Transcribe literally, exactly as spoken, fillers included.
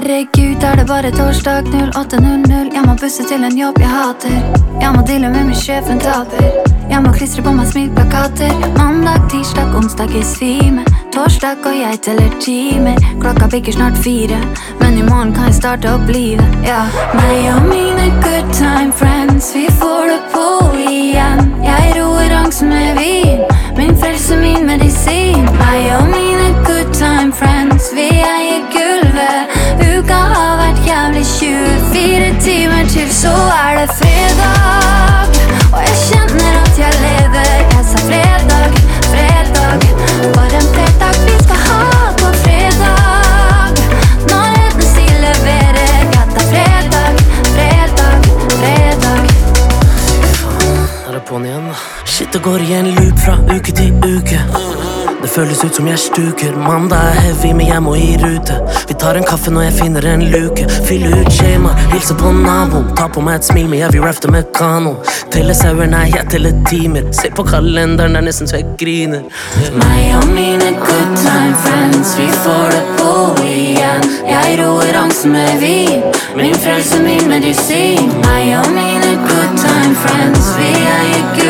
herregud, er det bare torsdag null åtte null null. Jeg må busse til en jobb jeg hater. Jeg må deale med min sjefen taper. Jeg må klistre på meg smilplakater. Mandag, tirsdag, onsdag i svime. Torsdag og jeg teller timer. Klokka bikker snart fire, men i morgen kan jeg starte opp livet. Ja, meg og mine good time friends, vi får det på igjen. Jeg roer angst med vin, min frelse, min medisin. Meg og mine good time friends, vi eier gulvet. Uka har vært jævlig, tjuefire timer til så er det fredag. Og jeg kjenner at jeg lever. Jeg sa fredag, fredag. For en fredag vi skal ha på fredag. Når enten si leverer. Ja, det er fredag, fredag, fredag. Er det på'n igjen? Shit, det går i en loop fra uke til uke. Det føles ut som jeg stuker. Mandag er heavy, men jeg må i rute. Vi tar en kaffe når jeg finner en luke. Fyller ut skjema, hilser på naboen. Ta på meg et smil, men jeg vil rafte med kano. Teller sauer, nei, jeg teller timer. Se på kalenderen, det er nesten så jeg griner. Meg og mine good time friends, vi får det på igjen. Jeg roer angst med vin, min frelse, min medisin. Meg og mine good time friends, vi er i